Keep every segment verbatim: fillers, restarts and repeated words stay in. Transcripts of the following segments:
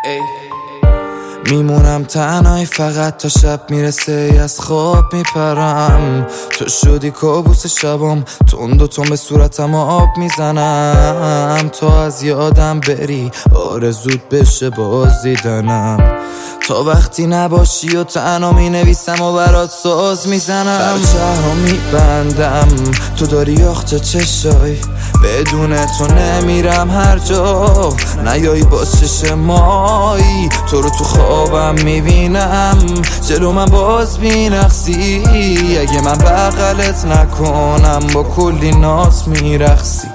ای میمونم تنهایی فقط تا شب میرسه ای از خواب میپرم. تو شدی کابوس شبام، تون دو تون به صورتم آب میزنم. تو از یادم بری آرزود بشه باز دیدنم. تا وقتی نباشی و تنها می نویسم و برات ساز میزنم. برچه ها میبندم تو داری آخت چشای، بدون تو نمیرم هر جا. نیایی باز چش مایی، تو رو تو خوابم میبینم، جلو من باز بینقصی. اگه من بغلت نکنم با کلی ناز میرقصی.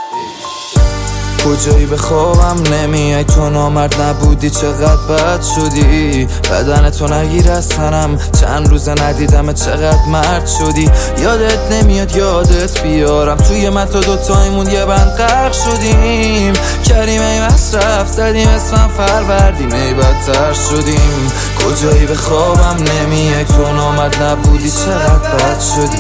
کجایی به خوابم نمیای، تو نامرد نبودی چقدر بد شدی. بدن تو نگیر از تنم، چند روزه ندیدم چقدر مرد شدی. یادت نمیاد یادت بیارم، توی من تا دوتایمون یه بند غرق شدیم. کریمه مصرف زدیم اسمم فروردین ای بدتر شدیم. کجایی به خوابم نمیای، تو نامرد نبودی چقدر بد شدی.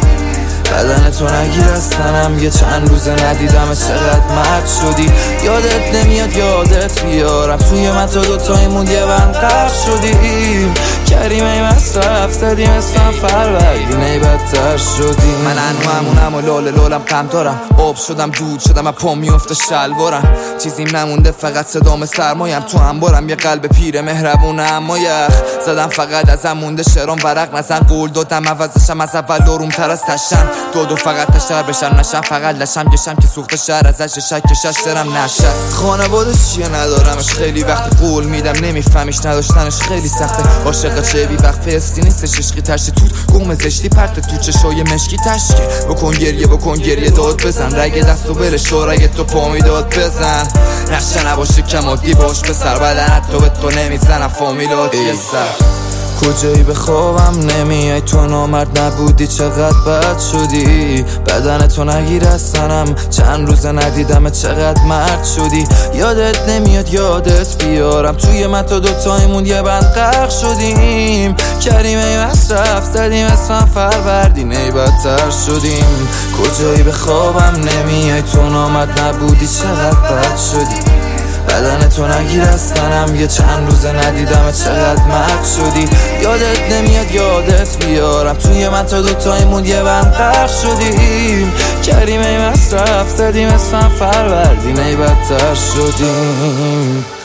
بدن تو نگیر از تنم، یه چند روزه ندیدم چقدر مرد شدی. یادت نمیاد یادت بیارم، توی من تا دوتایمون یه بند غرق شدیم. کریمه مصرف زدیم اسمم فروردین ای بدتر شدیم. من انو همونم و لاله لالم غم دارم، آب شدم دود شدم و پا میفته شلوارم. چیزیم نمونده فقط صدام سرمایم، تو انبارم یه قلب پیر مهربونه اما یخ. زدم فقط ازم مونده شرام ورق نزن، قول دادم عوضشم از اول آروم تر از تشن. دو دو فقط تشتر بشن نشم، فقط لشم گشم که سوخت شهر ازش شک کشش درم نشست. خانواده چیه ندارمش خیلی وقت، قول میدم نمیفهمیش نداشتنش خیلی سخته. عاشق چه بی وقت فستی نیستش عشقی تشتی توت گم زشتی پرت تو چشای مشکی تشکه. بکن گریه بکن گریه داد بزن، رگ دستو بره شورگ تو پا میداد بزن. نقشه نباشه کم عادی باش پسر، بدنت تو به تو نمیزنم فامیلات یه سر. کجایی به خوابم نمیای، تو نامرد نبودی چقدر بد شدی. بدن تو نگیر از تنم، چند روزه ندیدم چقدر مرد شدی. یادت نمیاد یادت بیارم، توی من تا دوتایمون یه بند غرق شدیم. کریمه مصرف زدیم اسمم فروردین ای بدتر شدیم. کجایی به خوابم نمیای، تو نامرد نبودی چقدر بد شدی. بدن تو نگیر از تنم، یه چند روزه ندیدم چقدر مرد شدی. یادت نمیاد یادت بیارم، توی من تا دوتایمون یه بند غرق شدیم. کریمه مصرف زدیم اسمم فروردین ای بدتر شدیم.